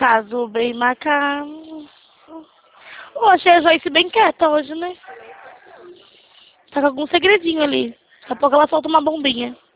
caso bem macabro. Ô, achei a Joyce bem quieta hoje, né? Tá com algum segredinho ali. Daqui a pouco ela solta uma bombinha.